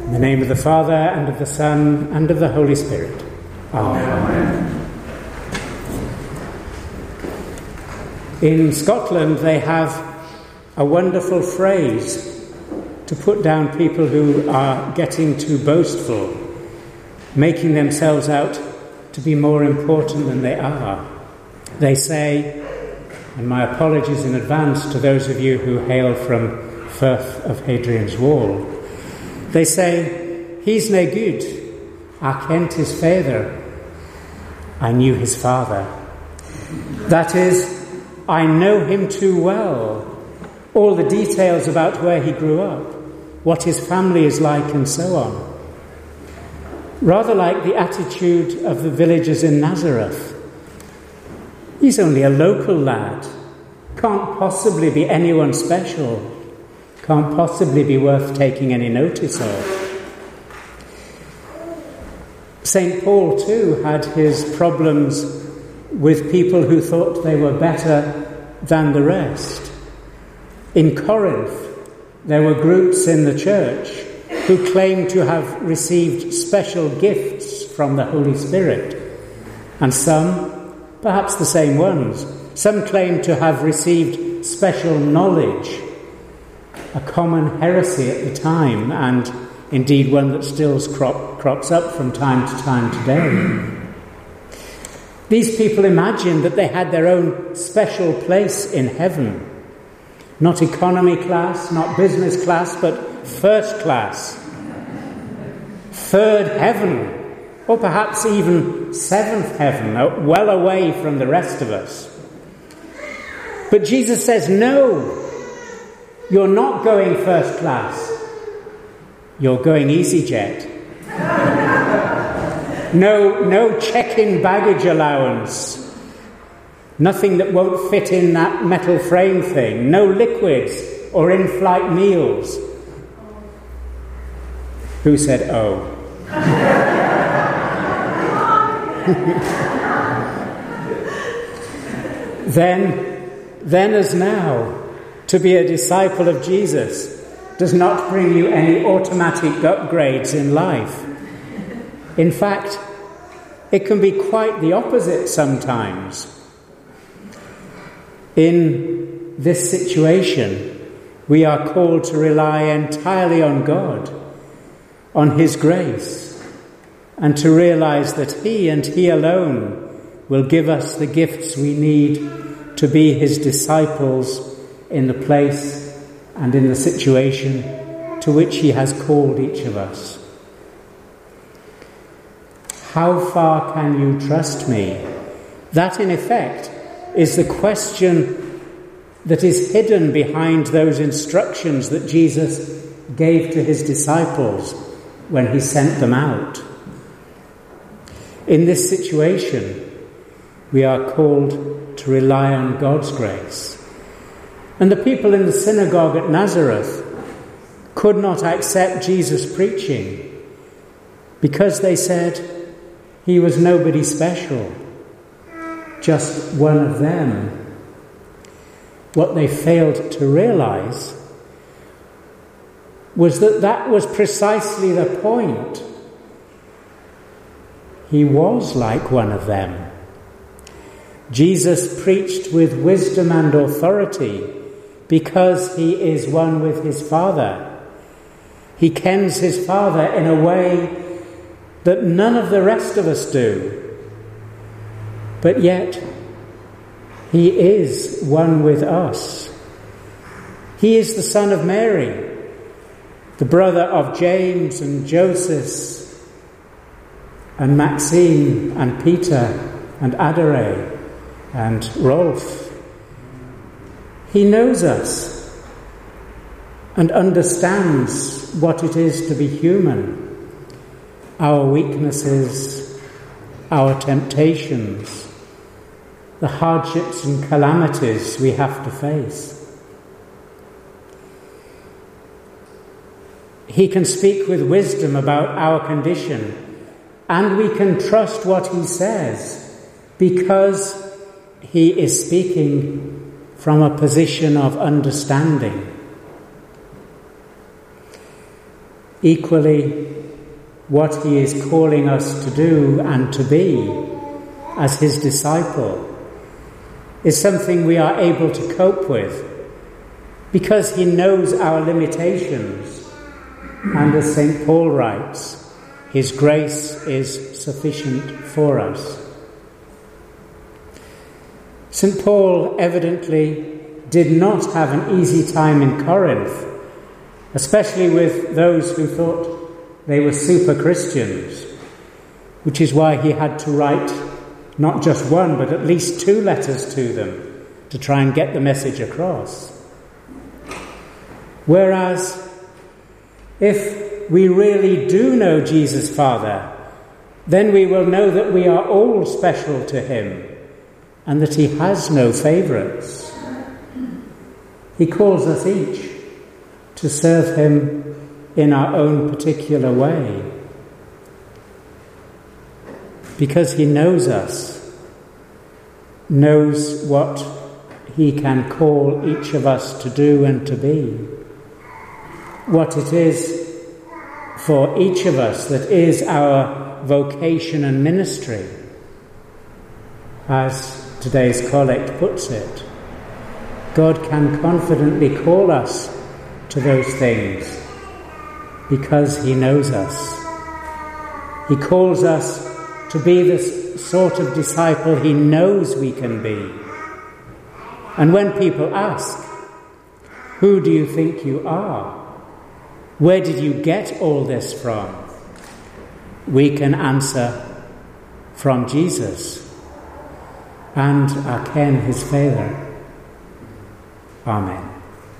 In the name of the Father, and of the Son, and of the Holy Spirit. Amen. In Scotland, they have a wonderful phrase to put down people who are getting too boastful, making themselves out to be more important than they are. They say, and my apologies in advance to those of you who hail from Firth of Hadrian's Wall, they say, "He's nae good. I kent his father. I knew his father." That is, I know him too well. All the details about where he grew up, what his family is like, and so on. Rather like the attitude of the villagers in Nazareth. He's only a local lad. Can't possibly be anyone special. Can't possibly be worth taking any notice of. St. Paul too had his problems with people who thought they were better than the rest. In Corinth, there were groups in the church who claimed to have received special gifts from the Holy Spirit. And some, perhaps the same ones, some claimed to have received special knowledge, a common heresy at the time, and indeed one that still crops up from time to time today. These people imagined that they had their own special place in heaven. Not economy class, not business class, but first class. Third heaven, or perhaps even seventh heaven, well away from the rest of us. But Jesus says, no, you're not going first class. You're going EasyJet. No check-in baggage allowance. Nothing that won't fit in that metal frame thing. No liquids or in-flight meals. Who said, oh? Then as now, to be a disciple of Jesus does not bring you any automatic upgrades in life. In fact, it can be quite the opposite sometimes. In this situation, we are called to rely entirely on God, on His grace, and to realize that He and He alone will give us the gifts we need to be His disciples in the place and in the situation to which He has called each of us. How far can you trust me? That, in effect, is the question that is hidden behind those instructions that Jesus gave to His disciples when He sent them out. In this situation, we are called to rely on God's grace. And the people in the synagogue at Nazareth could not accept Jesus' preaching because they said He was nobody special, just one of them. What they failed to realize was that that was precisely the point. He was like one of them. Jesus preached with wisdom and authority because He is one with His Father. He kens His Father in a way that none of the rest of us do. But yet, He is one with us. He is the Son of Mary, the brother of James and Joseph and Maxine and Peter and Adare and Rolf. He knows us and understands what it is to be human, our weaknesses, our temptations, the hardships and calamities we have to face. He can speak with wisdom about our condition, and we can trust what He says because He is speaking from a position of understanding. Equally, what he is calling us to do and to be as his disciple is something we are able to cope with because he knows our limitations. And as St. Paul writes, his grace is sufficient for us. St. Paul evidently did not have an easy time in Corinth, especially with those who thought they were super Christians, which is why he had to write not just one, but at least 2 letters to them to try and get the message across. Whereas, if we really do know Jesus Father, then we will know that we are all special to him and that he has no favourites. He calls us each to serve him in our own particular way, because he knows us, knows what he can call each of us to do and to be, what it is for each of us that is our vocation and ministry. As today's collect puts it, God can confidently call us to those things because he knows us. He calls us to be the sort of disciple he knows we can be. And when people ask, "Who do you think you are? Where did you get all this from?" we can answer, "From Jesus, and are Ken his Father." Amen.